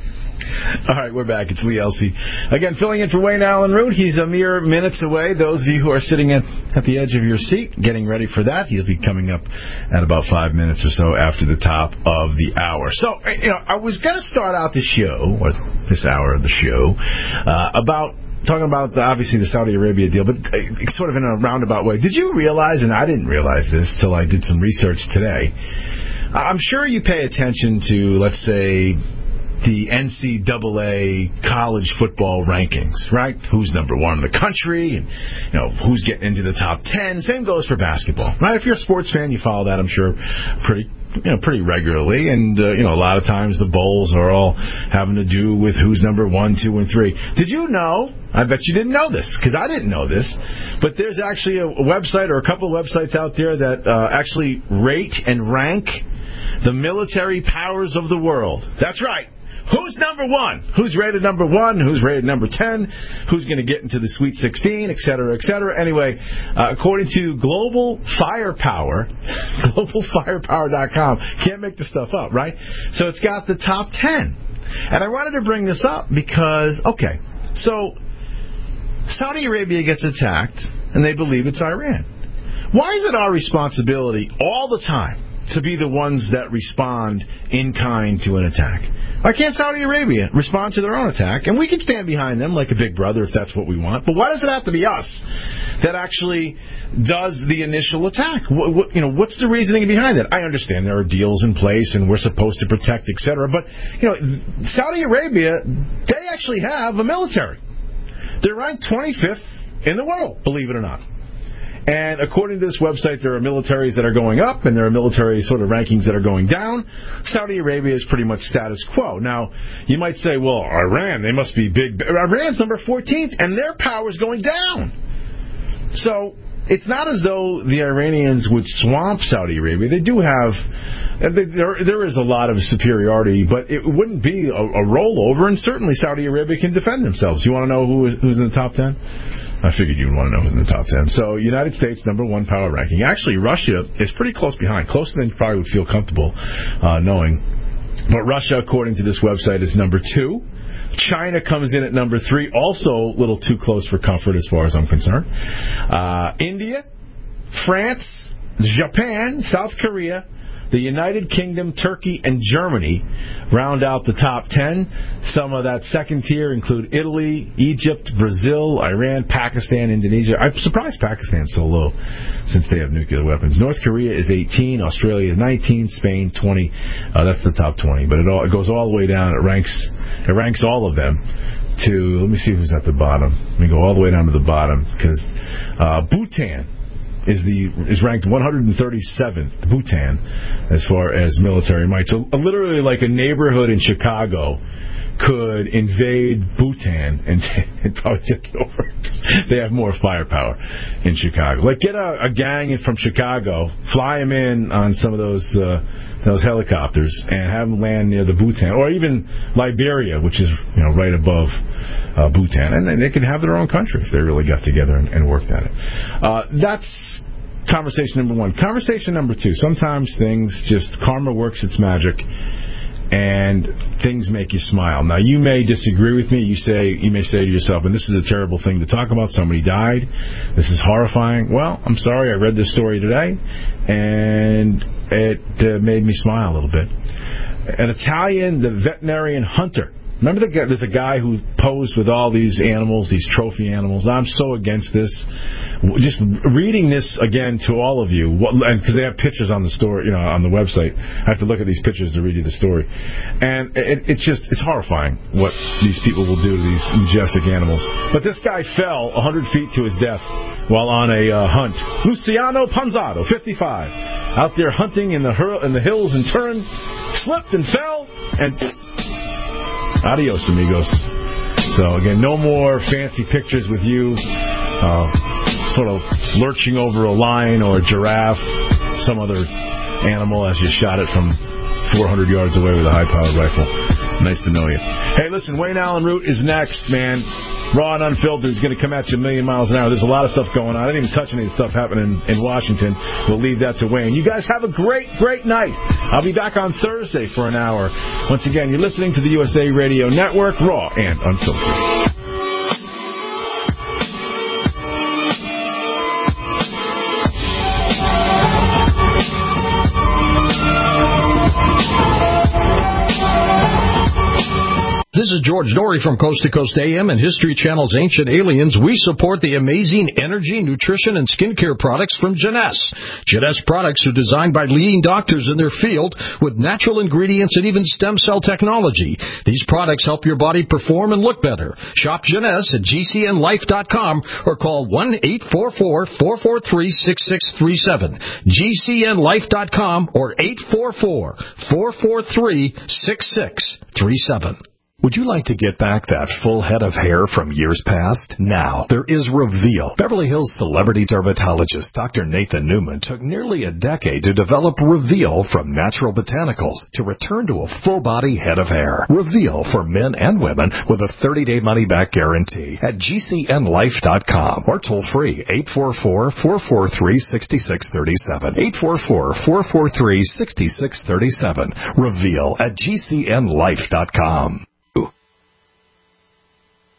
All right, we're back. It's Lee Elsey. Again, filling in for Wayne Allen Root. He's a mere minutes away. Those of you who are sitting at, at the edge of your seat, getting ready for that, he'll be coming up at about five minutes or so after the top of the hour. So, you know, I was going to start out the show, or this hour of the show, uh, about talking about, the, obviously, the Saudi Arabia deal, but uh, sort of in a roundabout way. Did you realize, and I didn't realize this till I did some research today, I'm sure you pay attention to, let's say, the N C double A college football rankings, right? Who's number one in the country, and you know who's getting into the top ten. Same goes for basketball, right? If you're a sports fan, you follow that, I'm sure, pretty, you know, pretty regularly. And uh, you know, a lot of times the bowls are all having to do with who's number one, two, and three. Did you know? I bet you didn't know this, because I didn't know this. But there's actually a, a website or a couple of websites out there that uh, actually rate and rank the military powers of the world. That's right. Who's number one? Who's rated number one? Who's rated number ten? Who's going to get into the Sweet sixteen, et cetera, et cetera? Anyway, uh, according to Global Firepower, global firepower dot com, can't make this stuff up, right? So it's got the top ten. And I wanted to bring this up because, okay, so Saudi Arabia gets attacked, and they believe it's Iran. Why is it our responsibility all the time to be the ones that respond in kind to an attack? Why can't Saudi Arabia respond to their own attack? And we can stand behind them like a big brother if that's what we want. But why does it have to be us that actually does the initial attack? What, what, you know, what's the reasoning behind that? I understand there are deals in place and we're supposed to protect, et cetera. But, you know, Saudi Arabia, they actually have a military. They're ranked twenty-fifth in the world, believe it or not. And according to this website, there are militaries that are going up, and there are military sort of rankings that are going down. Saudi Arabia is pretty much status quo. Now, you might say, well, Iran, they must be big. Iran's number fourteenth, and their power is going down. So it's not as though the Iranians would swamp Saudi Arabia. They do have, there, there is a lot of superiority, but it wouldn't be a, a rollover, and certainly Saudi Arabia can defend themselves. You want to know who is, who's in the top ten? I figured you'd want to know who's in the top ten. So, United States, number one power ranking. Actually, Russia is pretty close behind, closer than you probably would feel comfortable uh, knowing. But Russia, according to this website, is number two. China comes in at number three, also a little too close for comfort as far as I'm concerned. Uh, India, France, Japan, South Korea, the United Kingdom, Turkey, and Germany round out the top ten. Some of that second tier include Italy, Egypt, Brazil, Iran, Pakistan, Indonesia. I'm surprised Pakistan's so low since they have nuclear weapons. North Korea is eighteen, Australia is nineteen, Spain twenty. Uh, that's the top twenty. But it all it goes all the way down. It ranks it ranks all of them to, let me see who's at the bottom. Let me go all the way down to the bottom because uh, Bhutan is the is ranked one hundred thirty-seventh, Bhutan, as far as military might. So uh, literally like a neighborhood in Chicago could invade Bhutan and, and probably take it over. They have more firepower in Chicago. Like get a, a gang from Chicago, fly them in on some of those uh, those helicopters, and have them land near the Bhutan, or even Liberia, which is you know right above uh, Bhutan, and then they can have their own country if they really got together and, and worked at it. Uh, that's conversation number one. Conversation number two. Sometimes things just karma works its magic, and things make you smile. Now, you may disagree with me. You say you may say to yourself, and this is a terrible thing to talk about. Somebody died. This is horrifying. Well, I'm sorry. I read this story today, and it uh, made me smile a little bit. An Italian, the veterinarian hunter. Remember the guy, there's a guy who posed with all these animals, these trophy animals. I'm so against this. Just reading this again to all of you, because they have pictures on the story, you know, on the website. I have to look at these pictures to read you the story, and it, it's just it's horrifying what these people will do to these majestic animals. But this guy fell one hundred feet to his death while on a uh, hunt. Luciano Panzado, fifty-five, out there hunting in the hur- in the hills in Turin, slipped and fell and. Adios, amigos. So, again, no more fancy pictures with you uh, sort of lurching over a lion or a giraffe, some other animal as you shot it from four hundred yards away with a high-powered rifle. Nice to know you. Hey, listen, Wayne Allen Root is next, man. Raw and Unfiltered is going to come at you a million miles an hour. There's a lot of stuff going on. I didn't even touch any of the stuff happening in, in Washington. We'll leave that to Wayne. You guys have a great, great night. I'll be back on Thursday for an hour. Once again, you're listening to the U S A Radio Network, Raw and Unfiltered. This is George Norrie from Coast to Coast A M and History Channel's Ancient Aliens. We support the amazing energy, nutrition, and skincare products from Jeunesse. Jeunesse products are designed by leading doctors in their field with natural ingredients and even stem cell technology. These products help your body perform and look better. Shop Jeunesse at G C N life dot com or call one eight four four, four four three, six six three seven. G C N life dot com or eight four four, four four three, six six three seven. Would you like to get back that full head of hair from years past? Now, there is Reveal. Beverly Hills celebrity dermatologist Doctor Nathan Newman took nearly a decade to develop Reveal from natural botanicals to return to a full-body head of hair. Reveal for men and women with a thirty-day money-back guarantee at G C N life dot com or toll-free eight four four, four four three, six six three seven. eight four four, four four three, six six three seven. Reveal at G C N life dot com.